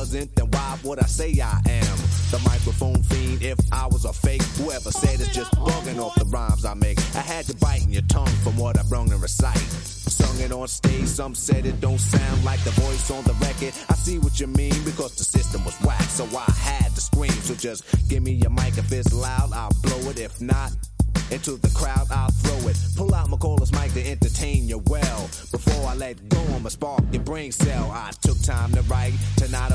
wasn't, then why would I say I am? The microphone fiend, if I was a fake. Whoever said it's just bugging off the rhymes I make. I had you biting your tongue from what I brung and recite. Sung it on stage, some said it don't sound like the voice on the record. I see what you mean, because the system was whack, so I had to scream. So just give me your mic, if it's loud, I'll blow it. If not, into the crowd I'll throw it. Pull out McCullough's mic to entertain you well. Before I let go, I'ma spark your brain cell. I took time to write, tonight